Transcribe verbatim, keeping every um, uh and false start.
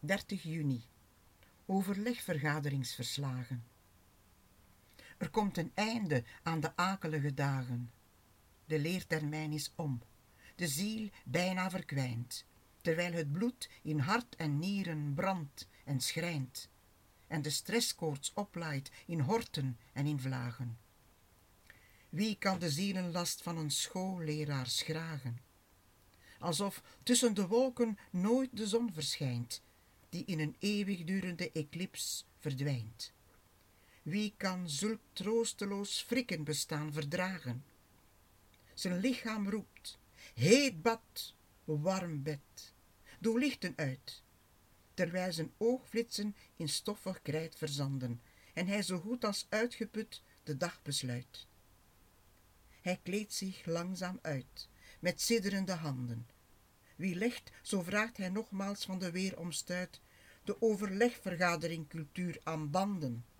dertig juni. Overlegvergaderingsverslagen. Er komt een einde aan de akelige dagen. De leertermijn is om, de ziel bijna verkwijnt, terwijl het bloed in hart en nieren brandt en schrijnt, en de stresskoorts oplaait in horten en in vlagen. Wie kan de zielenlast van een schoolleraar schragen? Alsof tussen de wolken nooit de zon verschijnt, die in een eeuwigdurende eclips verdwijnt. Wie kan zulk troosteloos frikken bestaan verdragen? Zijn lichaam roept, heet bad, warm bed, doe lichten uit, terwijl zijn oogflitsen in stoffig krijt verzanden en hij zo goed als uitgeput de dag besluit. Hij kleedt zich langzaam uit, met sidderende handen. Wie legt, zo vraagt hij nogmaals van de weeromstuit, de overlegvergadering cultuur aan banden.